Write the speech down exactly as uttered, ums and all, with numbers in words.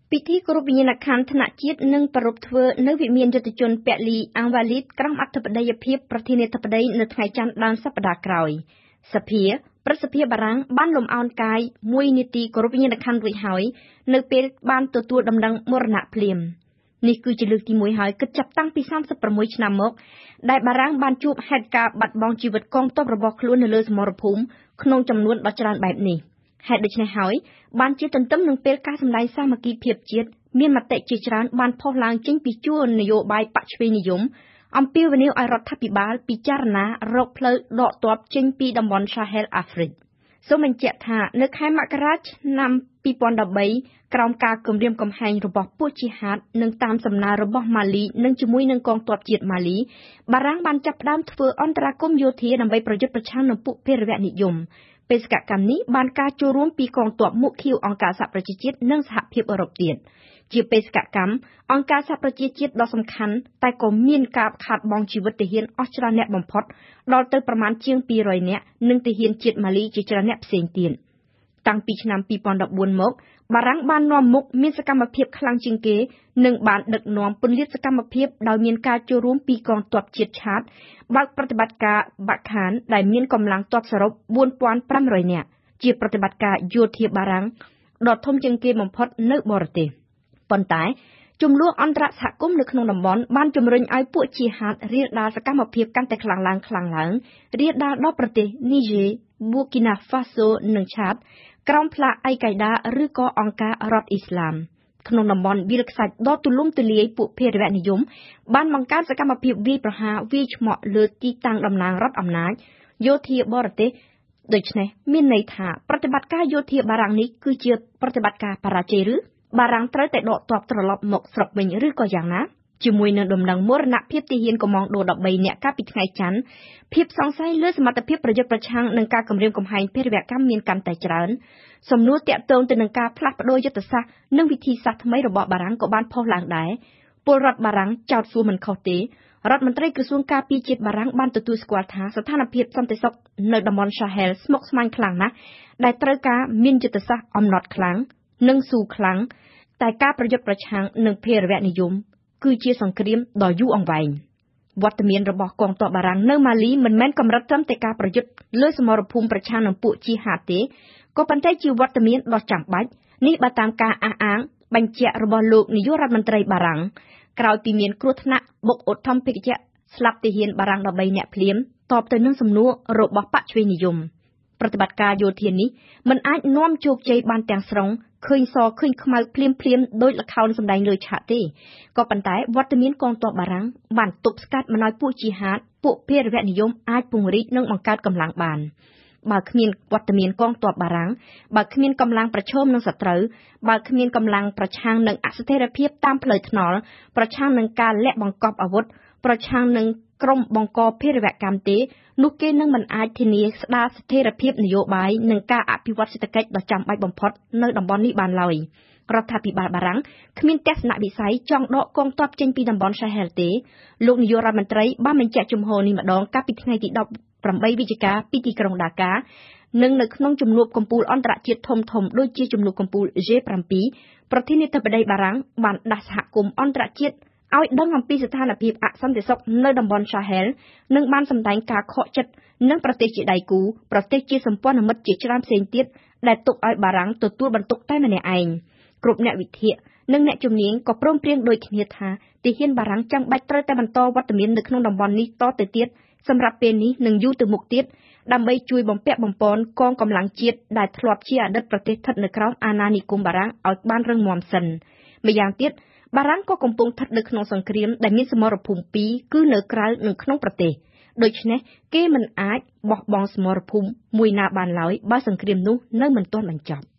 ពិធីគោរពវិញ្ញាណក្ខន្ធថ្នាក់ជាតិនិងប្រារព្ធធ្វើនៅវិមានយុទ្ធជនពលីអាំងវ៉ាលីតក្រុមអធិបតីភាពប្រធានាធិបតីនៅថ្ងៃច័ន្ទដើមសប្តាហ៍ក្រោយសភាប្រសិទ្ធភាពបារាំងបានលំអោនកាយមួយនាទីគោរពវិញ្ញាណក្ខន្ធរួចហើយនៅពេលបានទទួលដំណឹងមរណៈភ្លាមនេះគឺជាលើកទីមួយហើយគិតចាប់តាំងពីសាមសិបប្រាំមួយឆ្នាំមកដែលបារាំងបានជួបហេតុការណ៍បាត់បង់ជីវិតកងទ័ពរបស់ខ្លួននៅលើសមរភូមិក្នុងចំនួនដ៏ច្រើនបែបនេះហេតុដូច្នេះហើយបានជាទន្ទឹមនឹងពេលការសម្ដែងសាមគ្គីភាពជាតិមានមតិជាច្រើនបានផុសឡើងចេញពីជួរនយោបាយបច្ឆេនិយមអំពាវនាវឲ្យរដ្ឋាភិបាលពិចារណារកផ្លូវដកទ័ពចេញពីតំបន់ Sahel អាហ្វ្រិកសូមបញ្ជាក់ថានៅខែមករាឆ្នាំពីរពាន់ដប់បីក្រោមការគំរាមកំហែងរបស់ពួកជីហាតនិងតាមសំណើរបស់ម៉ាលីនិងជាមួយនឹងកងទ័ពជាតិម៉ាលីបារាំងបានចាប់ផ្ដើមធ្វើអន្តរាគមន៍យោធាដើម្បីប្រយុទ្ធប្រឆាំងនឹងពួកភេរវនិយមបេសកកម្មនេះបានការចូលរួមពីកងទ័ពមុខខៀវអង្គការសហប្រជាជាតិនិងសហភាពអឺរ៉ុបទៀតជាបេសកកម្មអង្គការសហប្រជាជាតិដ៏សំខាន់តែក៏មានការខាតបង់ជីវិតទាហានអស់ច្រើនអ្នកបំផុតដល់ទៅប្រមាណជាងពីររយនាក់និងទាហានជាតិម៉ាលីជាច្រើនអ្នកផ្សេងទៀតតាំងពីឆ្នាំពីរពាន់ដប់បួនមកបារាំងបាននាំមុខមានសកម្មភាពខ្លាំងជាងគេនិងបានដឹកនាំពន្លាតសកម្មភាពដោយមានការចូលរួមពីកងទ័ពជាតិឆាតបើកប្រតិបត្តិការបាក់ខានដែលមានកម្លាំងទ័ពសរុបបួនពាន់ប្រាំរយនាក់ជាប្រតិបត្តិការយោធាបារាំងដ៏ធំជាងគេបំផុតនៅបរទេសប៉ុន្តែជំនួសអន្តរសហគមន៍នៅក្នុងតំបន់បានជំរុញឲ្យពួកជាហាតរាលដាលសកម្មភាពកាន់តែខ្លាំងឡើងខ្លាំងឡើងរាលដាលដល់ប្រទេសនីហ្សេប៊ូគីណាហ្វាសូនិងឆាតក្រោមផ្លាកអ៊ៃកាយដាឬក៏អង្គការរដ្ឋអ៊ីស្លាមក្នុងតំបន់វាលខ្សាច់ដ៏ទូលំទូលាយពួកភេរវនិយមបានបង្កើនសកម្មភាពវាយប្រហារវាយឆ្មក់លើទីតាំងតំណាងរដ្ឋអំណាចយោធាបរទេសដូច្នេះមានន័យថាប្រតិបត្តិការយោធាបារាំងនេះគឺជាប្រតិបត្តិការបរាជ័យឬបារាំងត្រូវតែដកទ័ពត្រឡប់មកស្រុកវិញឬក៏យ៉ាងណាជាមួយនឹងដំណឹងមរណភាពទាហានកុម្ម៉ង់ដូដប់បីនាក់កាលពីថ្ងៃច័ន្ទភាពសង្ស័យលើសមត្ថភាពប្រយុទ្ធប្រឆាំងនឹងការគំរាមកំហែងភេរវកម្មមានកាន់តែច្រើនសំណួរទាក់ទងទៅនឹងការផ្លាស់ប្តូរយុទ្ធសាស្ត្រនិងវិធីសាស្ត្រថ្មីរបស់បារាំងក៏បានផុសឡើងដែរពលរដ្ឋបារាំងចោទសួរមិនខុសទេរដ្ឋមន្ត្រីក្រសួងការពារជាតិបារាំងបានទទួលស្គាល់ថាស្ថានភាពសន្តិសុខនៅតំបន់ Sahel ស្មុគស្មាញខ្លាំងណាស់ដែលត្រូវការមានយុទ្ធសាស្ត្រអំណត់ខ្លាំងនិងស៊ូខ្លាំងតែការប្រយុទ្ធប្រឆាំងនឹងភេរវនិយមគឺជាសង្គ្រាមដ៏យូរអង្វែងវត្តមានរបស់កងទ័ពបារាំងនៅម៉ាលីមិនមែនកម្រិតត្រឹមតែការប្រយុទ្ធលើសមរភូមិប្រឆាំងនឹងពួកជីហាតទេក៏ប៉ុន្តែជាវត្តមានដ៏ចាំបាច់នេះបើតាមការអះអាងបញ្ជាក់របស់លោកនាយករដ្ឋមន្ត្រីបារាំងក្រោយពីមានគ្រោះថ្នាក់បុកឧទ្ធម្ភិកៈស្លាប់ទាហានបារាំងដប់បីនាក់ភ្លាមតបទៅនឹងសំណួររបស់បច្ឆេនិយមប្រតិបត្តិការយោធានេះមិនអាចនាំជោគជ័យបានទាំងស្រុងឃើញសឃើញខ្មៅភ្លាមភ្លាមដោយល្ខោនសម្ដែងលើឆាកទេក៏ប៉ុន្តែវត្តមានកងទ័ពបារាំងបានទប់ស្កាត់មិនឲ្យពួកជីហាតពួកភេរវនិយមអាចពង្រីកនិងបង្កើតកម្លាំងបានបើគ្មានវត្តមានកងទ័ពបារាំងបើគ្មានកម្លាំងប្រឈមនឹងសត្រូវបើគ្មានកម្លាំងប្រឆាំងនឹងអស្ថិរភាពតាមផ្លូវថ្នល់ប្រឆាំងនឹងការលាក់បង្កប់អាវុធប្រឆាំងនឹងក្រុមបង្កភេរវកម្មទេនោះគេនឹងមិនអាចធានាស្ដារស្ថិរភាពនយោបាយនិងការអភិវឌ្ឍសេដ្ឋកិច្ចដ៏ចាំបាច់បំផុតនៅតំបន់នេះបានឡើយរដ្ឋាភិបាលបារាំងគ្មានទស្សនវិស័យចង់ដកកងទ័ពចេញពីតំបន់ Sahel ទេលោកនាយករដ្ឋមន្ត្រីបានបញ្ជាក់ជំហរនេះម្ដងកាលពីថ្ងៃទីដប់ប្រាំបីវិច្ឆិកាពីទីក្រុងដាកានិងនៅក្នុងជំនួបកំពូលអន្តរជាតិធំធំដូចជាជំនួបកំពូល G 7 ប្រធានាធិបតីបារាំងបានដាស់សហគមន៍អន្តរជាតិឲ្យដឹងអំពីស្ថានភាពអសន្តិសុខនៅតំបន់ Sahel និងបានសម្ដែងការខកចិត្តនឹងប្រទេសជាដៃគូប្រទេសជាសម្ព័ន្ធមិត្តជាច្រើនផ្សេងទៀតដែលទុកឲ្យបារាំងទទួលបន្ទុកតែម្នាក់ឯងគ្រប់អ្នកវិភាគនិងអ្នកជំនាញក៏ព្រមព្រៀងដូចគ្នាថាទាហានបារាំងចាំបាច់ត្រូវតែបន្តវត្តមាននៅក្នុងតំបន់នេះតទៅទៀតសម្រាប់ពេលនេះនិងយូរទៅមុខទៀតដើម្បីជួយបំពាក់បំពន់កងកម្លាំងជាតិដែលធ្លាប់ជាអតីតប្រទេសស្ថិតនៅក្រោមអាណានិគមបារាំងឲ្យបានរឹងមាំសិនម្យ៉ាងទៀតបារាំងក៏កំពុងស្ថិតនៅក្នុងសង្គ្រាមដែលមានសមរភូមិពីរគឺនៅក្រៅនិងក្នុងប្រទេសដូច្នេះគេមិនអាចបោះបង់សមរភូមិមួយណាបានឡើយបើសង្គ្រាមនោះនៅមិនទាន់បញ្ចប់